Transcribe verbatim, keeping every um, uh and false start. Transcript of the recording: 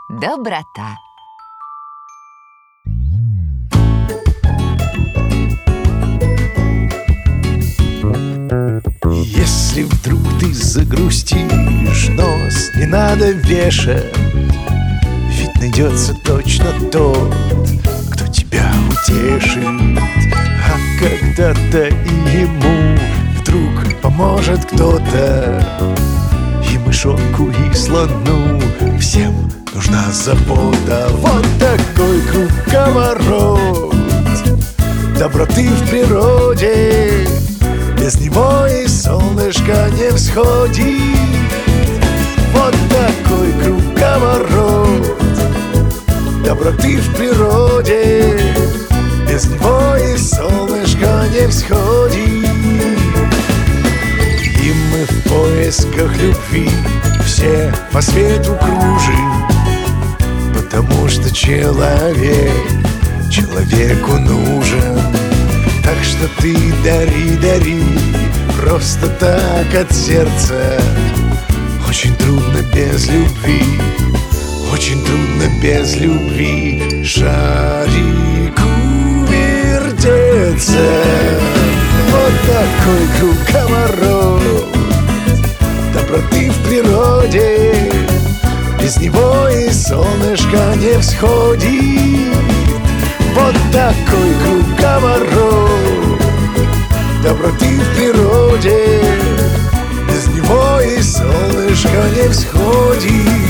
доброта. Если вдруг ты загрустишь, нос не надо вешать, ведь найдется точно тот, кто тебя утешит. А когда-то и ему вдруг поможет кто-то, и мышонку, и слону всем нужна забота. Вот такой круговорот доброты в природе, без него и солнышко не всходит. Вот такой круговорот доброты в природе, без него и солнышко не всходит. И мы в поисках любви все по свету кружим, потому что человек человеку нужен. Так что ты дари, дари, просто так от сердца. Очень трудно без любви, очень трудно без любви шарику вертеться. Вот такой круговорот доброты в природе, без него и солнышко не всходит. Вот такой круговорот доброты в природе, без него и солнышко не всходит.